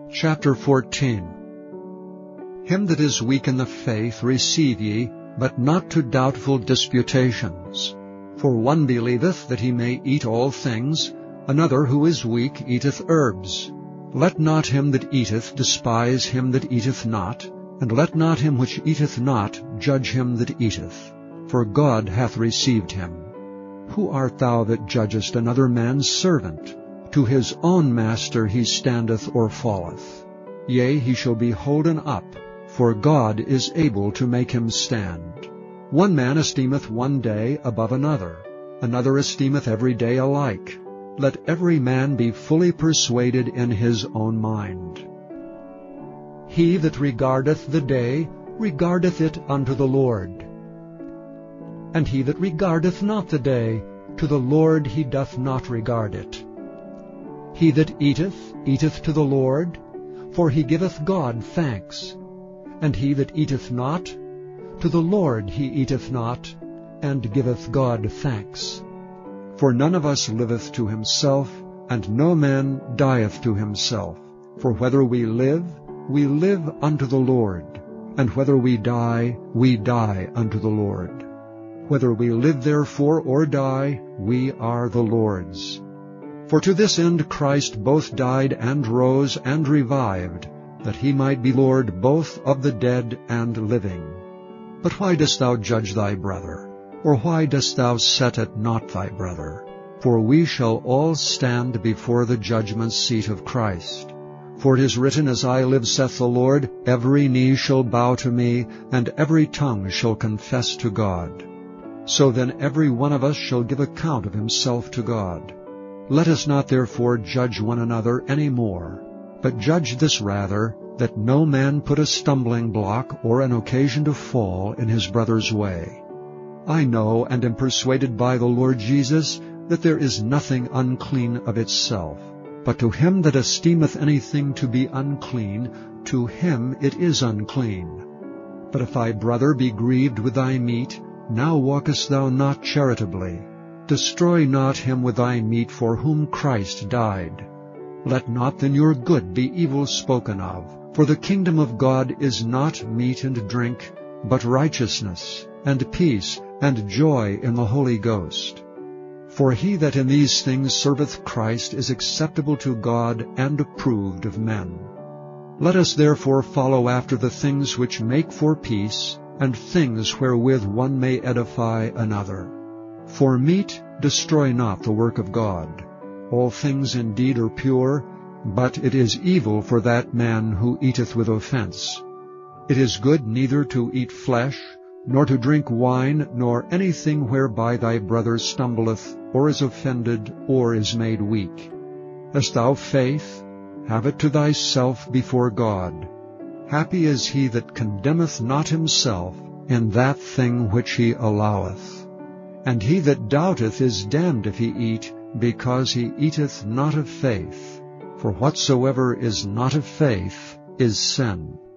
Chapter 14. Him that is weak in the faith receive ye, but not to doubtful disputations. For one believeth that he may eat all things, another who is weak eateth herbs. Let not him that eateth despise him that eateth not, and let not him which eateth not judge him that eateth, for God hath received him. Who art thou that judgest another man's servant? To his own master he standeth or falleth. Yea, he shall be holden up, for God is able to make him stand. One man esteemeth one day above another, another esteemeth every day alike. Let every man be fully persuaded in his own mind. He that regardeth the day regardeth it unto the Lord. And he that regardeth not the day, to the Lord he doth not regard it. He that eateth, eateth to the Lord, for he giveth God thanks. And he that eateth not, to the Lord he eateth not, and giveth God thanks. For none of us liveth to himself, and no man dieth to himself. For whether we live unto the Lord, and whether we die unto the Lord. Whether we live therefore or die, we are the Lord's. For to this end Christ both died and rose and revived, that he might be Lord both of the dead and living. But why dost thou judge thy brother? Or why dost thou set at naught thy brother? For we shall all stand before the judgment seat of Christ. For it is written, As I live, saith the Lord, every knee shall bow to me, and every tongue shall confess to God. So then every one of us shall give account of himself to God. Let us not therefore judge one another any more, but judge this rather, that no man put a stumbling block or an occasion to fall in his brother's way. I know and am persuaded by the Lord Jesus that there is nothing unclean of itself, but to him that esteemeth anything to be unclean, to him it is unclean. But if thy brother be grieved with thy meat, now walkest thou not charitably. Destroy not him with thy meat for whom Christ died. Let not then your good be evil spoken of, for the kingdom of God is not meat and drink, but righteousness, and peace, and joy in the Holy Ghost. For he that in these things serveth Christ is acceptable to God and approved of men. Let us therefore follow after the things which make for peace, and things wherewith one may edify another. For meat destroy not the work of God. All things indeed are pure, but it is evil for that man who eateth with offense. It is good neither to eat flesh, nor to drink wine, nor anything whereby thy brother stumbleth, or is offended, or is made weak. Hast thou faith? Have it to thyself before God. Happy is he that condemneth not himself in that thing which he alloweth. And he that doubteth is damned if he eat, because he eateth not of faith. For whatsoever is not of faith is sin.